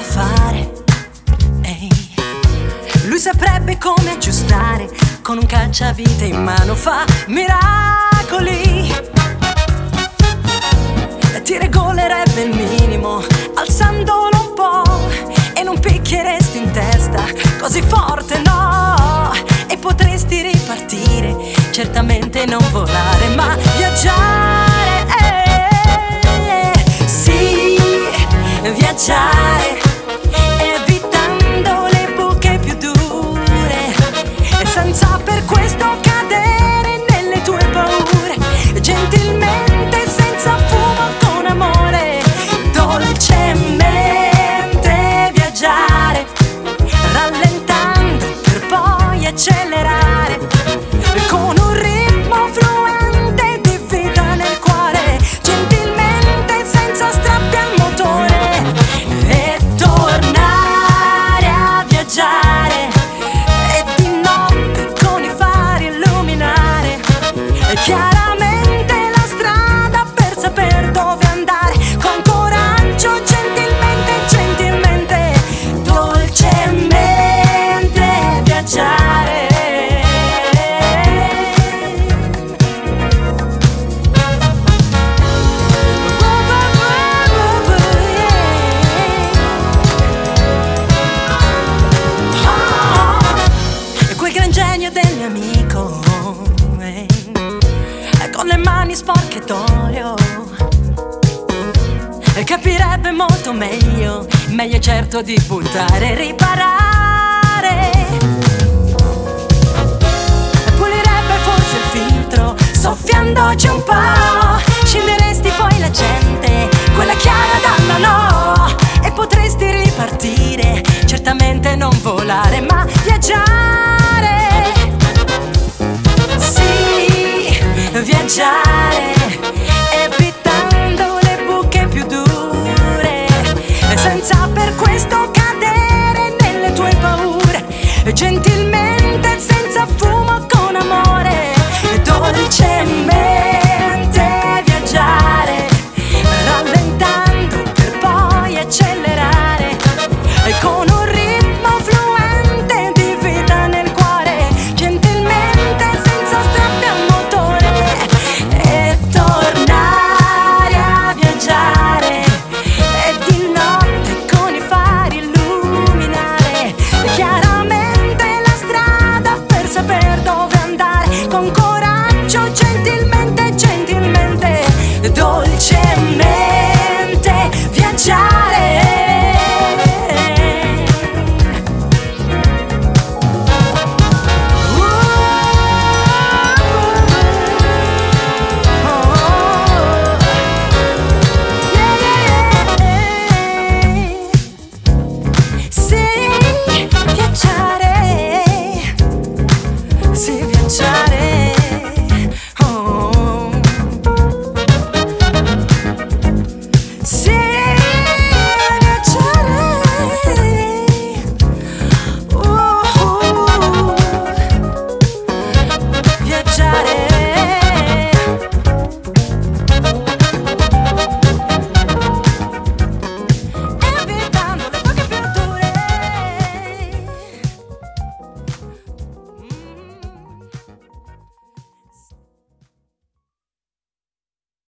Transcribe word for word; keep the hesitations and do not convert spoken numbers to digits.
fare. Ehi. Lui saprebbe come aggiustare, con un cacciavite in mano fa miracoli. Ti regolerebbe il minimo, alzandolo un po', e non picchieresti in testa così forte, no. E potresti ripartire, certamente non volare, ma viaggiare, eh, sì, viaggiare, evitando le buche più dure, e senza per questo cadere nelle tue paure, gentilmente, senza fumo, con amore, dolcemente viaggiare, rallentando per poi accelerare, con un ritmo fluente di vita nel cuore, gentilmente, senza strappi al motore, e tornare a viaggiare, e di notte con i fari illuminare, e chiaramente la strada per saper dove andare, con coraggio, gentilmente, gentilmente, dolcemente viaggiare. E quel gran genio del mio amico, eh, con le mani sporche d'olio, e capirebbe molto meglio, meglio certo di buttare e riparare. E pulirebbe forse il filtro, soffiandoci un po', scenderesti poi la gente, quella chiara dalla no, e potresti ripartire, certamente non volare, ma viaggiare, sì, viaggiare.